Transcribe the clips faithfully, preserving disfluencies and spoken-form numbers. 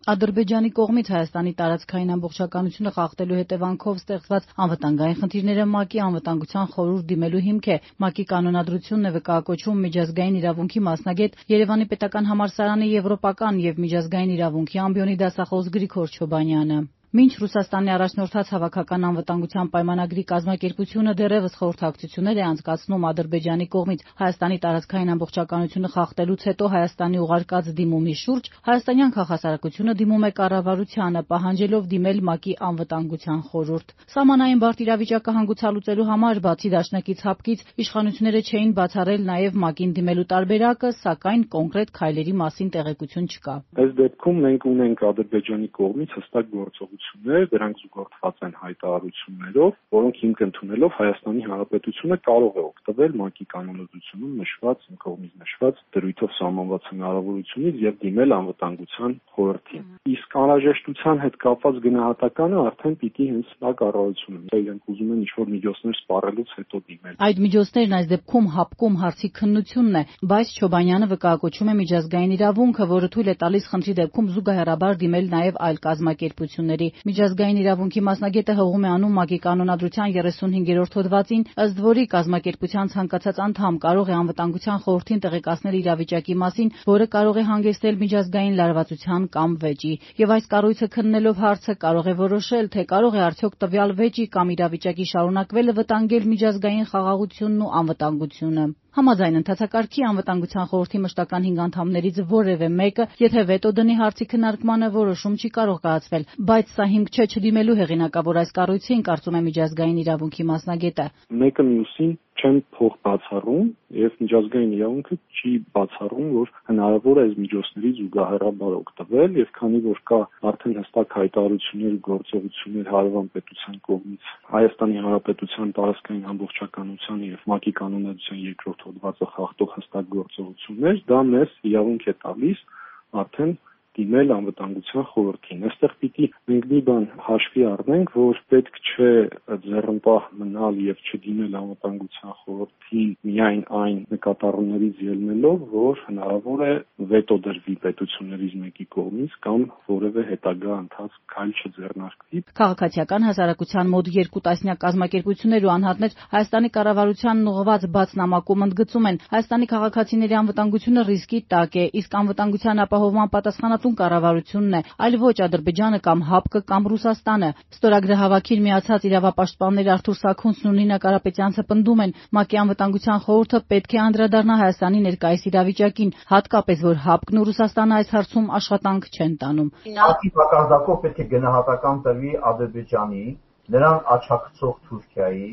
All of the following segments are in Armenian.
Ադրբեջանի կողմից Հայաստանի տարածքային ամբողջականությունը խախտելու հետևանքով ստեղծված անվտանգային խնդիրները ՄԱԿ-ի անվտանգության խորհուրդ դիմելու հիմք է։ ՄԱԿ-ի կանոնադրությունն է վկայակոչում միջազգային իրավունքի մասնագետ Երևանի պետական համալսարանի եվրոպական և միջազգային իրավունքի ամբիոնի դասախոս Գրիգոր Չոբանյանը։ Մինչ Ռուսաստանի առաջնորդած հավաքական անվտանգության պայմանագրի կազմակերպությունը դեռևս խորհրդակցություններ է անցկացնում Ադրբեջանի կողմից Հայաստանի տարածքային ամբողջականությունը խախտելուց հետո Հայաստանի ուղարկած դիմումի շուրջ, հայաստանյան քաղաքասարակությունը դիմում է կառավարությանը, պահանջելով դիմել ՄԱԿ-ի անվտանգության խորհուրդ։ Սահմանային բարդ իրավիճակը հանգուցալուծելու համար, բացի դաշնակից հապկից, իշխանությունները չէին բացառել նաև ՄԱԿ-ին դիմելու տարբերակը, սակայն կոնկրետ քայլերի մասին տեղեկություն չկա։ Այս դեպքում մենք ունենք Ադրբեջանի կողմից հստակ գործողություններ, դրանք զուգորդված են հայտարարություններով, որոնք հիմք ընդունելով Հայաստանի Հանրապետությունը կարող է օգտվել ՄԱԿ-ի կանոնադրությունում նշված, իմ կողմից նշված դրույթով սահմանված հնարավորությունից եւ դիմել անվտանգության խորհրդին։ Իսկ անհրաժեշտության հետ կապված գնահատականը արդեն պիտի հենց դա կառավարությունը իրենք ուզում են ինչ-որ միջոցներ սպառելուց հետո դիմել։ Այդ միջոցներն այս դեպքում հապկում հարցի քննությունն է, բայց Չոբանյանը վկայակոչում է միջազգային իրավունքը, որը թույլ է տալիս խնդրի դեպքում զուգահեռաբար դիմել նաև այլ կազմակերպությունների։ Միջազգային իրավունքի մասնագետը հողում է անում ՄԱԿ-ի կանոնադրության երեսունհինգերորդ հոդվածին, ըստ որի կազմակերպության ցանկացած անդամ կարող է անվտանգության խորհրդին տեղեկացնել իրավիճակի մասին, որը կարող է հանգեցնել միջազգային լարվածության կամ վեճի, եւ այս կառույցը քննելով հարցը կարող է որոշել, թե կարող է արդյոք տվյալ վեճի կամ իրավիճակի շարունակվելը վտանգել միջազգային խաղաղությունն ու անվտանգությունը։ Համաձայն ընթացակարգի անվտանգության խորհրդի մշտական հինգ անդամներից որևէ մեկը, եթե վետո դնի հարցի քննարկմանը, որոշում չի կարող կայացվել, բայց սա հիմք չէ չդիմելու հեղինակավոր այս կառույցին, կարծում է միջազգային իրավունքի մասնագետը։ Մեկը մյուսին չեն փող բացառում եւ միջազգային իրավունքը չի բացառում, որ հնարավոր է այս միջոցներից զուգահեռաբար օգտվել եւ քանի որ կա արդեն հստակ հայտարարություններ ու գործողություններ հարևան պետության կողմից Հայաստանի Հանրապետության տարածքային ամբողջականության եւ ՄԱԿ-ի կանոնադրության երկրորդ հոդվածը խախտող հստակ գործողություններ, դա մեզ իրավունք է տալիս արդեն դիմել անվտանգության խորհրդին։ Այստեղ պիտի մենք մի բան հաշվի առնենք, որ պետք չէ ձեռնպահ մնալ եւ չդիմել անվտանգության խորհրդին միայն այն նկատառումներից ելնելով, որ հնարավոր է վետո դրվի պետություններից մեկի կողմից կամ որևէ հետագա ընթաց քայլ չձեռնարկվի։ Քաղաքացիական հասարակության մոտ երկու տասնյակ կազմակերպություններ ու անհատներ Հայաստանի կառավարությանն ուղղված բաց նամակում ընդգծում են Հայաստանի քաղաքացիների անվտանգությունը ռիսկի տակ է, իսկ անվտանգության ապահովման պատասխանատու կառավարությունն է, այլ ոչ Ադրբեջանը կամ ՀԱՊԿ կամ Ռուսաստանը։ Ստորագրահավաքին միացած իրավապաշտպաններ Արթուր Սաքունցն ու Նինա Կարապետյանցը պնդում են, ՄԱԿ-ի անվտանգության խորհուրդը պետք է անդրադառնա Հայաստանի ներկայիս իրավիճակին, հատկապես որ ՀԱՊԿ-ն ու Ռուսաստանը այս հարցում աշխատանք չեն տանում։ ՄԱԿ-ի մակարդակով պետք է գնահատական տրվի Ադրբեջանի, նրան աջակցող Թուրքիայի,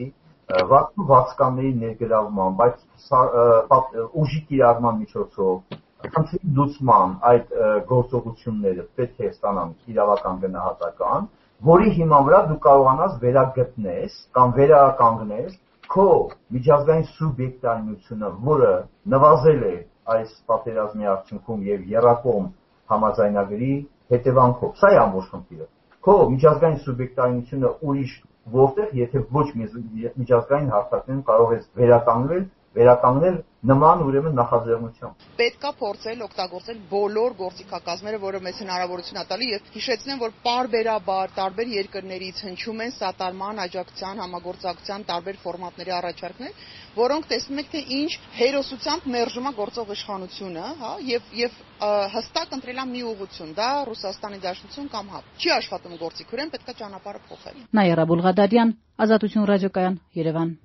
վարձկանների ներգրավման, բայց ուժի կիրառման միջոցով խնդրի լուծման այդ գործողությունները պետք է ստանան իրավական գնահատական, որի հիման վրա դու կարողանաս վերագտնես կամ վերականգնես քո միջազգային սուբյեկտայնությունը, որը նվազել է այս պատերազմի արդյունքում եւ եռակողմ համաձայնագրի հետևանքով։ Սա է ամբողջ խնդիրը։ Քո միջազգային սուբյեկտայնությունը ուրիշ որտեղ, եթե ոչ միջազգային հարթակներում կարող ես վերականգնել, վերականգնել նման ուրեմն նախաձեռնությամբ։ Պետք է փորձել օգտագործել բոլոր գործիքակազմերը, որը մեզ հնարավորություն է տալի եւ հիշեցնեմ, որ պարբերաբար տարբեր երկրներից հնչում են սատարման, աջակցության, համագործակցության տարբեր ֆորմատների առաջարկներ, որոնք տեսնում եք, թե ինչ հերոսությամբ մերժում է գործող իշխանությունը, հա, եւ եւ հստակ ընտրել է մի ուղղություն, դա Ռուսաստանի Դաշնություն կամ ՀԱՊԿ։ Չի աշխատում գործիքորեն, պետք է ճանապարհը փոխել։ Նաիրա Բուլղադարյան, Ազատություն ռադիոկայան, Երևան։